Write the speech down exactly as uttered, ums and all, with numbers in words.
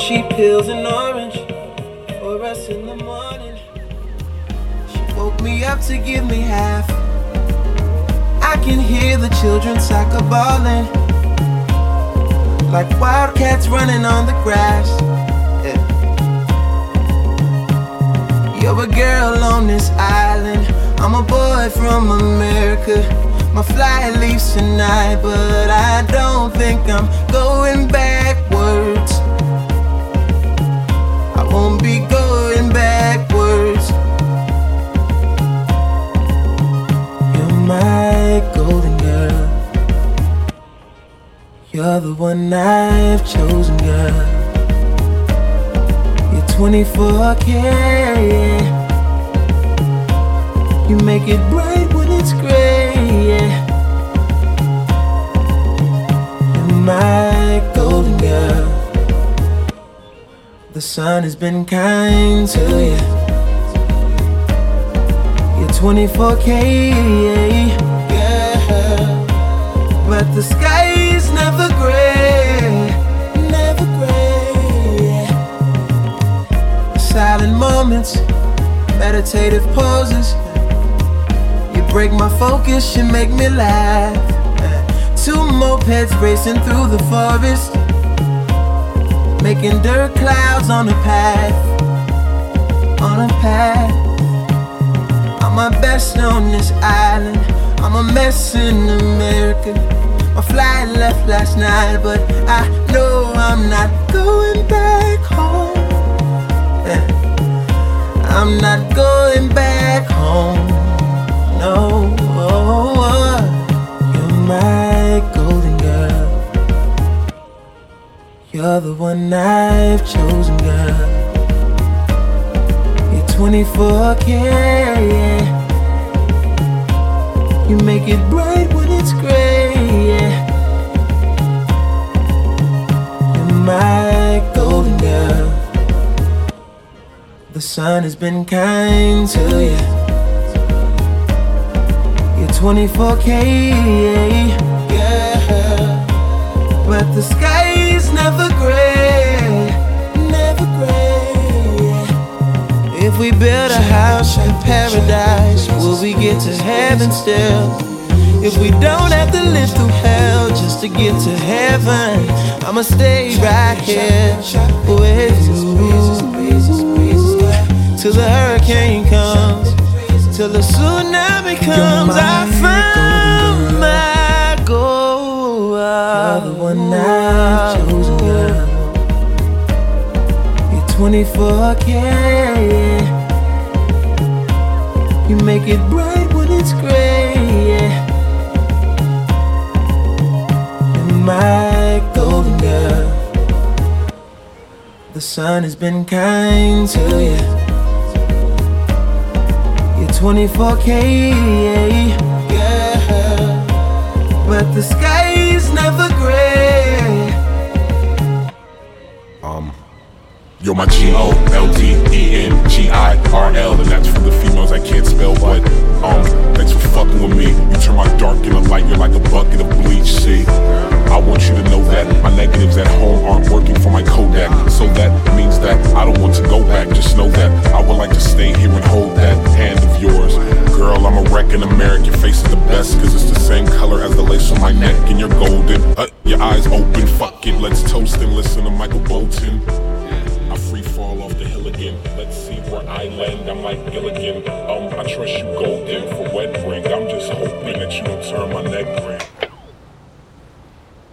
She peels an orange for us in the morning. She woke me up to give me half. I can hear the children soccer balling, like wildcats running on the grass. Yeah. You're a girl on this island, I'm a boy from America. My flight leaves tonight, but I don't think I'm going backwards. I won't be going backwards. You're my golden girl. You're the one I've chosen, girl. You're twenty-four K. You make it bright when it's gray, yeah. You're my golden girl. The sun has been kind to you. You're twenty-four K, yeah. But the sky is never gray, never gray. Silent moments, meditative poses. You break my focus, you make me laugh. Two mopeds racing through the forest, making dirt clouds on a path, on a path. I'm my best on this island, I'm a mess in America. My flight left last night, but I know I'm not going back home. Yeah. I'm not going back home, no. You're my golden girl. You're the one I've chosen, girl. You're twenty-four K, yeah. You make it bright when it's gray, yeah. You're my golden girl. The sun has been kind to you. You're twenty-four K, yeah. But the sky is never gray, never gray. If we build a house in paradise, will we get to heaven still? If we don't have to live through hell just to get to heaven, I'ma stay right here with you till the hurricane comes, till the tsunami comes. I found my goal. You're the one I've chosen, girl. You're twenty-four K. You make it bright when it's gray, yeah. You're my golden girl. The sun has been kind to you. You're twenty-four K, yeah. But the sky is never gray. Um, you're my G O L D E N G I R L, and that's for the females I can't spell, but um, thanks for fucking with me. You turn my dark into light, you're like a bucket of bleach, see. I want you to know that my negatives at home aren't working for my Kodak, so that means that I don't want to go back. Just know that I would like to stay here and hold that hand of yours. Girl, I'm a wreck in America, your face is the best, cause it's the same color as the lace on my neck, and you're golden. Uh, your eyes open, fuck it, let's toast and listen to Michael Bolton. I free fall off the hill again, let's see where I land, I'm like Gilligan. Um, I trust you golden for wet ring, I'm